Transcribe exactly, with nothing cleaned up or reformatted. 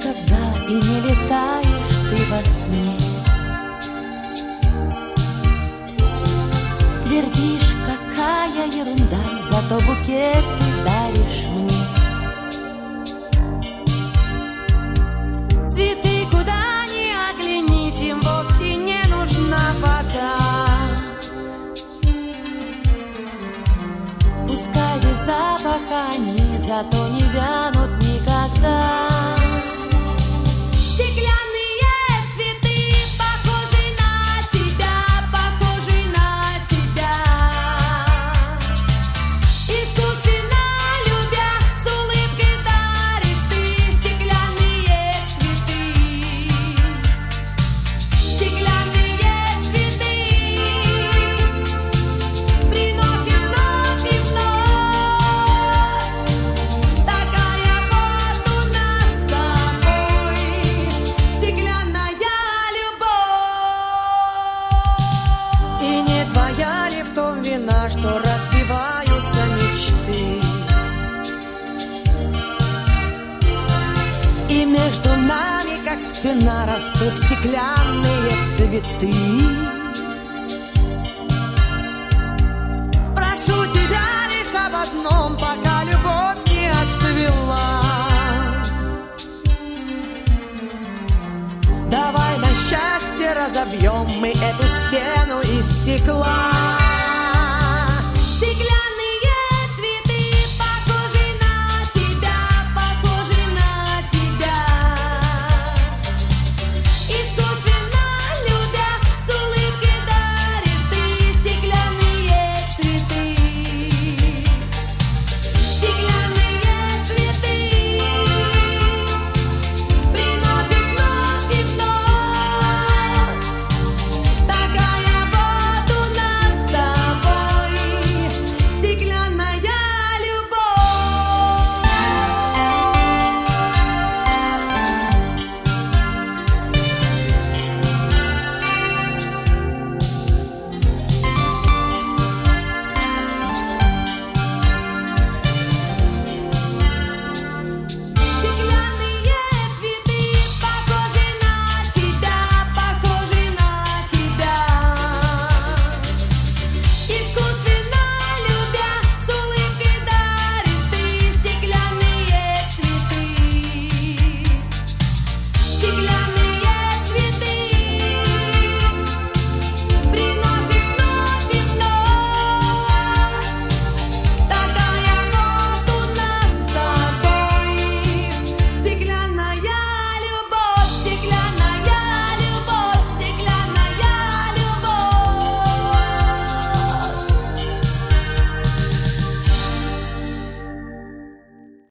никогда и не летаешь ты во сне. Твердишь, какая ерунда, зато букет ты даришь мне. Цветы, куда ни оглянись, им вовсе не нужна вода. Пускай без запаха они, зато не вянут никогда. Твоя ли в том вина, что разбиваются мечты? И между нами, как стена, растут стеклянные цветы. Прошу тебя лишь об одном, пока любовь не отцвела. Давай на счастье разобьем мы эту стену из стекла.